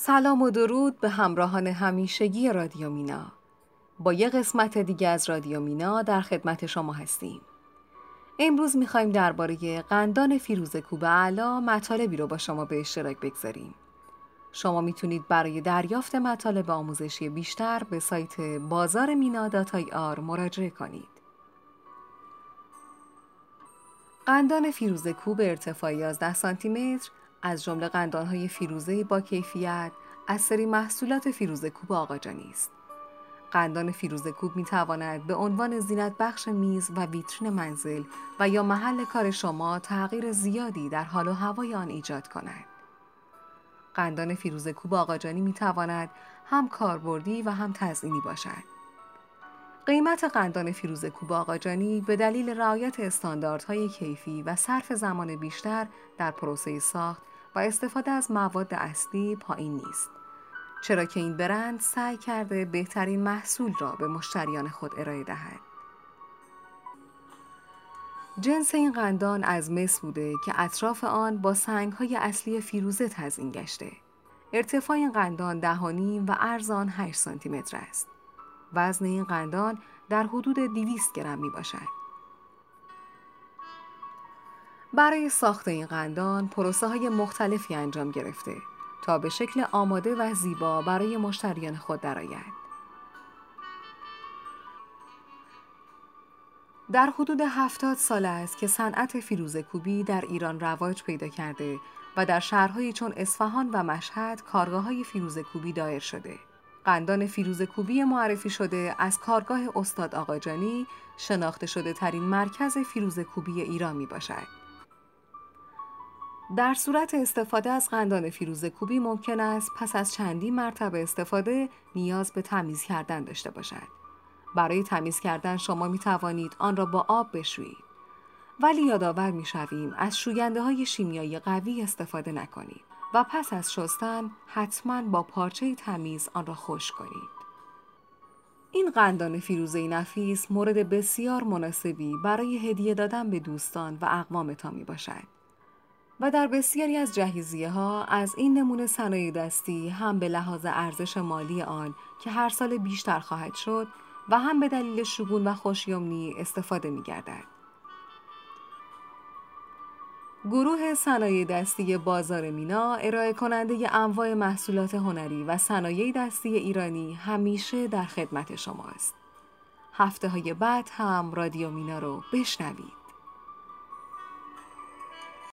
سلام و درود به همراهان همیشگی رادیو مینا. با یه قسمت دیگه از رادیو مینا در خدمت شما هستیم. امروز میخوایم درباره قندان فیروزکوب اعلی مطالبی رو با شما به اشتراک بگذاریم. شما میتونید برای دریافت مطالب آموزشی بیشتر به سایت بازارمینا.ir مراجعه کنید. قندان فیروزکوب ارتفاع 11 سانتی متر از جمله قندان‌های فیروزه با کیفیت از سری محصولات فیروزکوب آقاجانی است. قندان فیروزکوب می‌تواند به عنوان زینت بخش میز و ویترین منزل و یا محل کار شما تغییر زیادی در حال و هوای آن ایجاد کند. قندان فیروزکوب آقاجانی می‌تواند هم کاربردی و هم تزئینی باشد. قیمت قندان فیروزکوب آقاجانی به دلیل رعایت استانداردهای کیفی و صرف زمان بیشتر در پروسه ساخت و استفاده از مواد اصلی پایین نیست، چرا که این برند سعی کرده بهترین محصول را به مشتریان خود ارائه دهد. جنس این قندان از مس بوده که اطراف آن با سنگ‌های اصلی فیروزه تزئین گشته. ارتفاع این قندان 10.5 و عرض آن 8 سانتی متر است. وزن این قندان در حدود 200 گرم می باشد. برای ساخت این قندان پروسه های مختلفی انجام گرفته تا به شکل آماده و زیبا برای مشتریان خود درآید. در حدود 70 سال است که صنعت فیروزکوبی در ایران رواج پیدا کرده و در شهرهایی چون اصفهان و مشهد کارگاه‌های فیروزکوبی دایر شده. قندان فیروزکوبی معرفی شده از کارگاه استاد آقاجانی شناخته شده ترین مرکز فیروزکوبی ایران می باشد. در صورت استفاده از قندان فیروزکوبی ممکن است پس از چندین مرتبه استفاده نیاز به تمیز کردن داشته باشد. برای تمیز کردن شما می توانید آن را با آب بشویید. ولی یادآور می شویم از شوینده های شیمیایی قوی استفاده نکنید و پس از شستن حتما با پارچه تمیز آن را خشک کنید. این قندان فیروزه نفیس مورد بسیار مناسبی برای هدیه دادن به دوستان و اقوامتان می باشد و در بسیاری از جهیزیه ها از این نمونه صنایع دستی هم به لحاظ ارزش مالی آن که هر سال بیشتر خواهد شد و هم به دلیل شگون و خوشیمنی استفاده می گردد. گروه صنایع دستی بازار مینا ارائه کننده انواع محصولات هنری و صنایع دستی ایرانی همیشه در خدمت شماست. هفته‌های بعد هم رادیو مینا رو بشنوید.